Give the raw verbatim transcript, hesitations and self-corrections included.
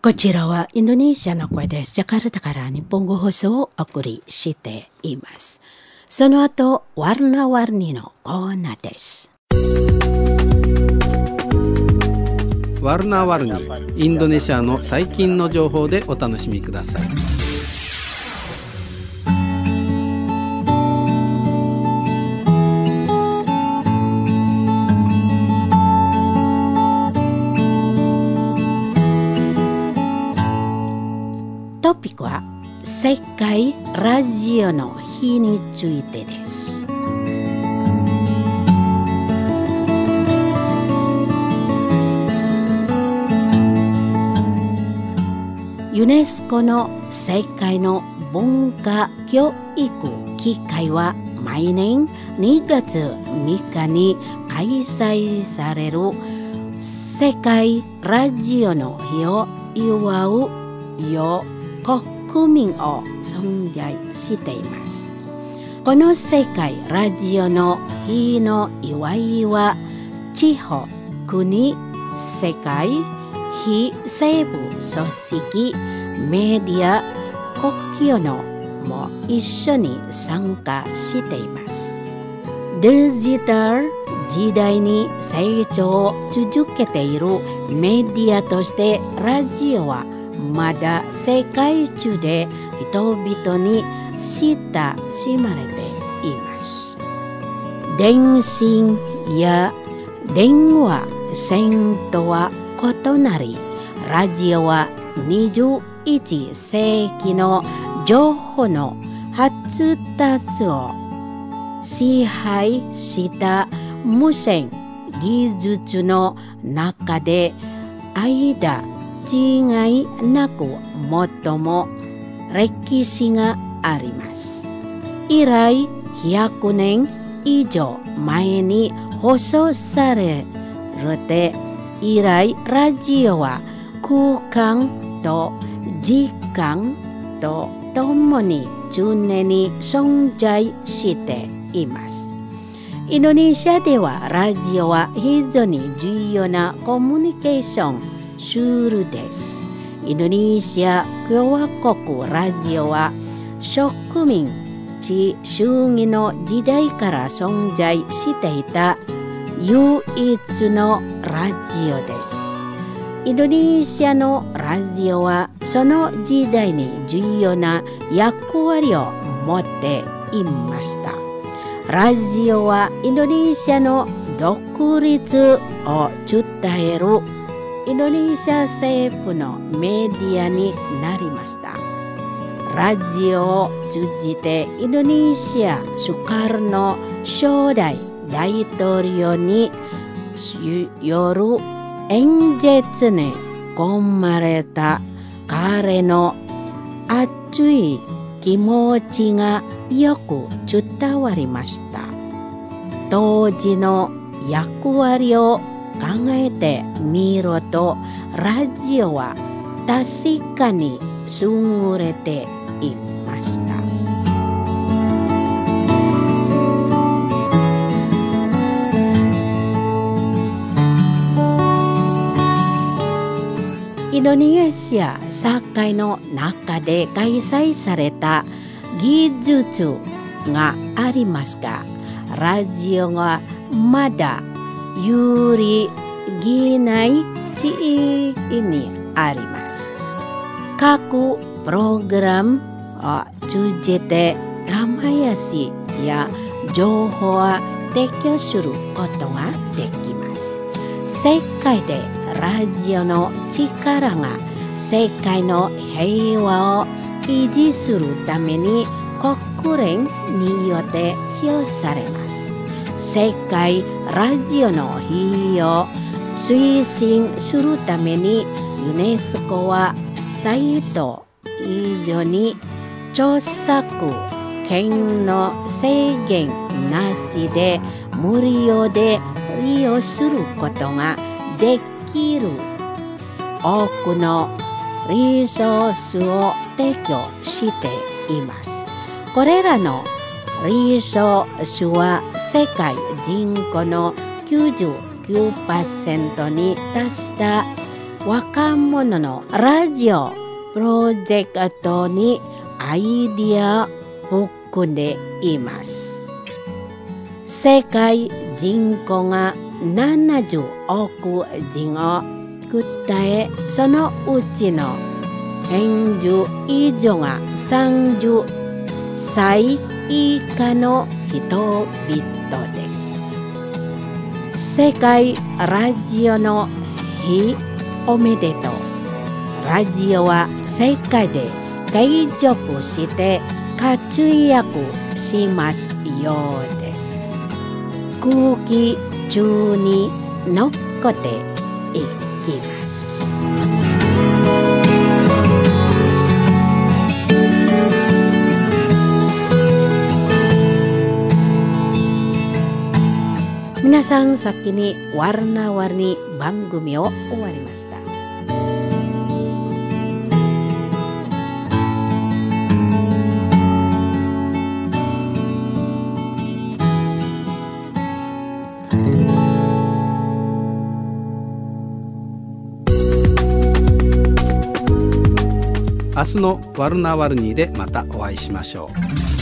こちらはインドネシアの声です。ジャカルタから日本語放送をお送りしています。その後、ワルナワルニのコーナーです。 ワルナワルニ、インドネシアの最近の情報でお楽しみください。 トピックは世界ラジオの日についてです。ユネスコの世界の文化教育機会は毎年にがつみっかに開催される世界ラジオの日を祝うよ国民を存在しています。この世界ラジオの日の祝いは地方、国、世界、非政府組織、メディア、国境のも一緒に参加しています。デジタル時代に成長を続けているメディアとしてラジオはまだ世界中で人々に親しまれています。電信や電話線とは異なり、ラジオはにじゅういちせいきの情報の発達を支配した無線技術の中で間違いなく最も歴史があります。以来ひゃくねん以上前に放送されて以来、ラジオは空間と時間とともに常に存在しています。インドネシアではラジオは非常に重要なコミュニケーションツールです。インドネシア共和国ラジオは植民地主義の時代から存在していた唯一のラジオです。インドネシアのラジオはその時代に重要な役割を持っていました。ラジオはインドネシアの独立を伝えるインドネシア政府のメディアになりました。ラジオを通じてインドネシアスカルの初代大統領による演説に込まれた彼の熱い気持ちがよく伝わりました。当時の役割を考えてみると、ラジオは確かに優れていました。インドネシア社会の中で開催された技術がありますが、ラジオはまだ有利ぎない地域にあります。各プログラムを通じて玉やしや情報を提供することができます。世界でラジオの力が世界の平和を維持するために国連によって使用されます。世界ラジオの日を推進するためにユネスコはサイト以上に著作権の制限なしで無料で利用することができる多くのリソースを提供しています。これらのリソースは世界人口の きゅうじゅうきゅうパーセント に達した若者のラジオプロジェクトにアイディアを含んでいます。世界人口がななじゅうおく人を答え、そのうちのよんじゅう以上がさんじゅっさい以下の人々です。世界ラジオの日おめでとう。ラジオは世界で継続して活躍しますようです。空気中に残っていきます。皆さん、先にwarna-warni番組を終わりました。 明日のワルナワルニーでまたお会いしましょう。